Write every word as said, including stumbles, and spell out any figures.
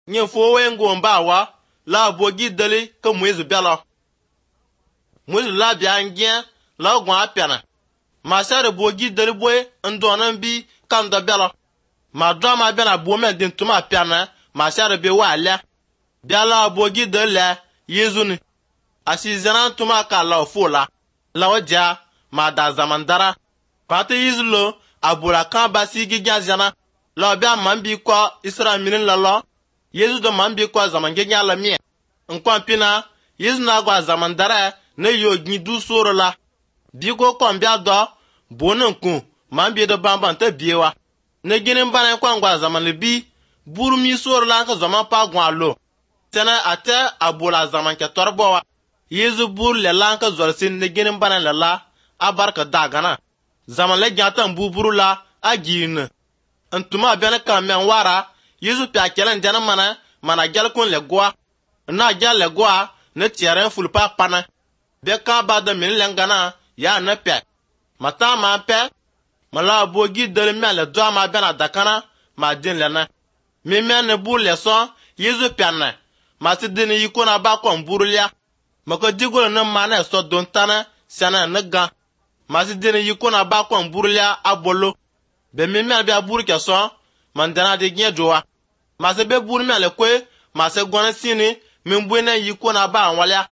nye fo wengo mbawa la bogi dali ka muizu belo muizu la bia ngien la gwa apiana ma sare bogi dali boy ndonan bi kan do belo ma do ma bena bo men din tuma apiana ma sare be wala bia la bogi dali yezuni asi zanan tuma ka la fola la oja ma da zamandara pate yizlo abura kan basi gigya jana la bia mambi kwa isra minin lalo yezu do mambi kwa zaman gigya la mi nkwan pina yezu na gwa zamandara ne yo gnidu soro la bigo kon bia do bonan ku mambi do bamban ta biewa ne ginin bana kwa gwa zaman le bi buru mi soro la ka zaman pa gwa lo tena ate abula zaman ke torbo yezu bur le lan ka zorsin ne ginin bana la la abarka dagana zaman le gyatan buburu la agin antuma bene kan men wara yezu pya kelen jana mana mana gal kun le gwa na gal le gwa ne tiaren fulpa pana be ka ba da min lengana ya na pe mata ma pe mala bogi dele men le do ma bena dakana ma din le na mi men ne bu le so yezu pya na ma ti din yi ko na ba kon burulia mako digolo na mana so don tana sana na ga masi dene yikona ba kon burlia abolo be mi me bia buru ke so mandana de gye joa masi be buru me le kwe masi gona sini min buena yikona ba anwalya